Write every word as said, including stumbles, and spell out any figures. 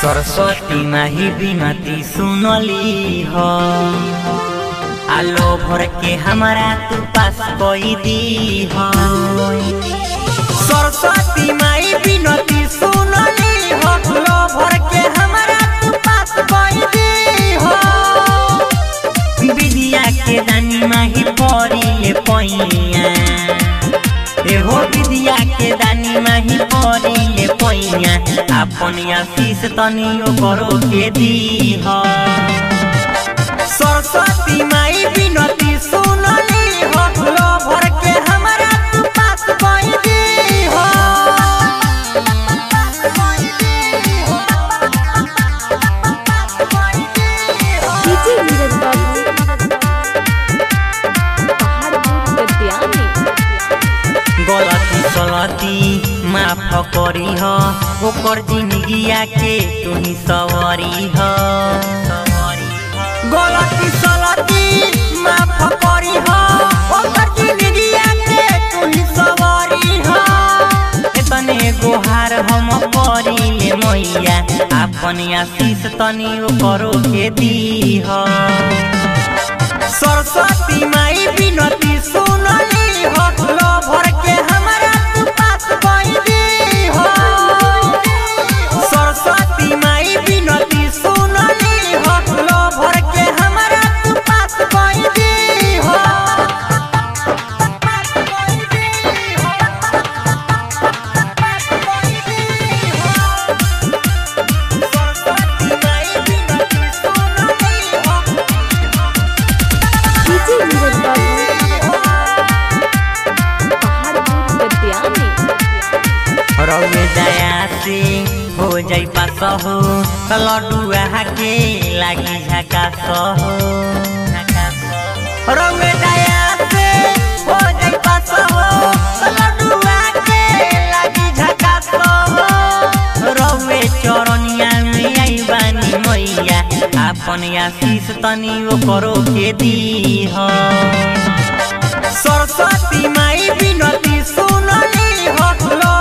सरस्वती माही बिनती सुनली हो, आलो भर के हमारा तू पास कोई दी हो। सरस्वती माई बिनती सुनली हो, लो भर के हमारा तू पास कोई दी हो। विद्या के दानी माही पड़ी ले पैया, एहो विद्या के दानी माही पड़ी ले पैया। अपन आशीष तनी करो के दी हो। सरस्वती माई बिनती सुनली हो, लो भर के हमारा तू पास कोई दी हो। डीजे नीरज बाबू पहाड़पुर गद्यानी। गलती सलती माफ करी हो, ओकर जिंदगिया के तू ही सवारी हो। गलती सलती माफ करी हो, ओकर जिंदगिया के तू ही सवारी हो। एतने गोहार हम करी ले मैया, अपन आशीष तनी करो के दी हो। सरस्वती माई बिनती सुनली हो, लो भर के हमारा तू पास कोई दी हो। सरस्वती माई बिनती सुनली हो, लो भर के हमारा तू पास कोई दी हो। सरस्वती माई बिनती सुनली हो। डीजे नीरज बाबू पहाड़पुर गद्यानी। रउए दया से हो जाई पास हो, लडुआ के लागी झकास हो। रउए दया से हो जाई पास हो, लडुआ के लागी झकास हो। रउए चरनिया में आई बानी मैया, अपन आशीष तनी करो के दी हो। सरस्वती माई बिनती सुनली हो, लो